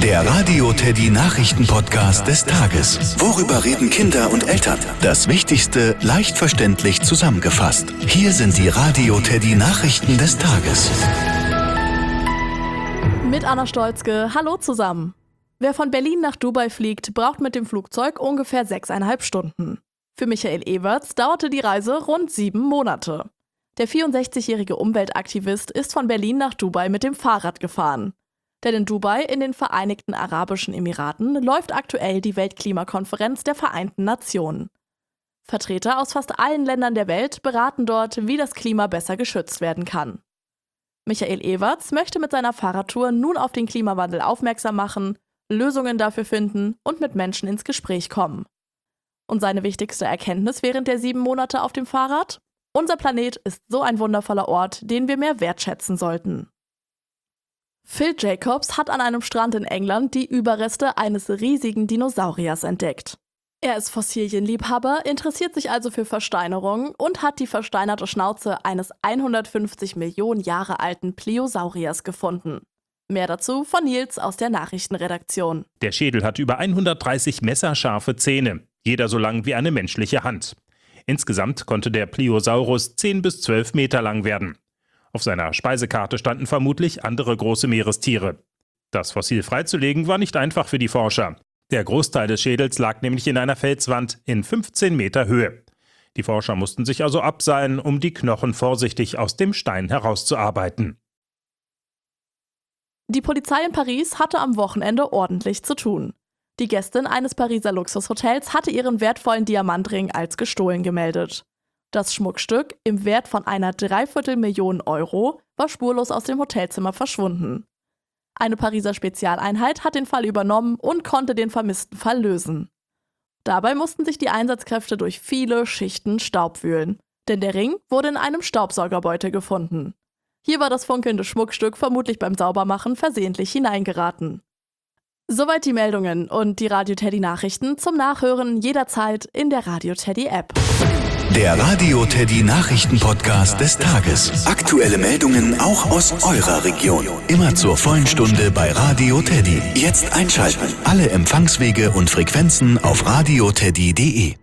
Der Radio Teddy Nachrichten-Podcast des Tages. Worüber reden Kinder und Eltern? Das Wichtigste leicht verständlich zusammengefasst. Hier sind die Radio Teddy Nachrichten des Tages. Mit Anna Stolzke, hallo zusammen. Wer von Berlin nach Dubai fliegt, braucht mit dem Flugzeug ungefähr 6,5 Stunden. Für Michael Everts dauerte die Reise rund 7 Monate. Der 64-jährige Umweltaktivist ist von Berlin nach Dubai mit dem Fahrrad gefahren. Denn in Dubai, in den Vereinigten Arabischen Emiraten, läuft aktuell die Weltklimakonferenz der Vereinten Nationen. Vertreter aus fast allen Ländern der Welt beraten dort, wie das Klima besser geschützt werden kann. Michael Everts möchte mit seiner Fahrradtour nun auf den Klimawandel aufmerksam machen, Lösungen dafür finden und mit Menschen ins Gespräch kommen. Und seine wichtigste Erkenntnis während der 7 Monate auf dem Fahrrad? Unser Planet ist so ein wundervoller Ort, den wir mehr wertschätzen sollten. Phil Jacobs hat an einem Strand in England die Überreste eines riesigen Dinosauriers entdeckt. Er ist Fossilienliebhaber, interessiert sich also für Versteinerungen und hat die versteinerte Schnauze eines 150 Millionen Jahre alten Pliosauriers gefunden. Mehr dazu von Nils aus der Nachrichtenredaktion. Der Schädel hat über 130 messerscharfe Zähne, jeder so lang wie eine menschliche Hand. Insgesamt konnte der Pliosaurus 10 bis 12 Meter lang werden. Auf seiner Speisekarte standen vermutlich andere große Meerestiere. Das Fossil freizulegen war nicht einfach für die Forscher. Der Großteil des Schädels lag nämlich in einer Felswand in 15 Meter Höhe. Die Forscher mussten sich also abseilen, um die Knochen vorsichtig aus dem Stein herauszuarbeiten. Die Polizei in Paris hatte am Wochenende ordentlich zu tun. Die Gästin eines Pariser Luxushotels hatte ihren wertvollen Diamantring als gestohlen gemeldet. Das Schmuckstück im Wert von einer 250.000 Euro war spurlos aus dem Hotelzimmer verschwunden. Eine Pariser Spezialeinheit hat den Fall übernommen und konnte den vermissten Fall lösen. Dabei mussten sich die Einsatzkräfte durch viele Schichten Staub wühlen, denn der Ring wurde in einem Staubsaugerbeutel gefunden. Hier war das funkelnde Schmuckstück vermutlich beim Saubermachen versehentlich hineingeraten. Soweit die Meldungen und die Radio Teddy Nachrichten zum Nachhören jederzeit in der Radio Teddy App. Der Radio Teddy Nachrichten-Podcast des Tages. Aktuelle Meldungen auch aus eurer Region. Immer zur vollen Stunde bei Radio Teddy. Jetzt einschalten. Alle Empfangswege und Frequenzen auf radioteddy.de.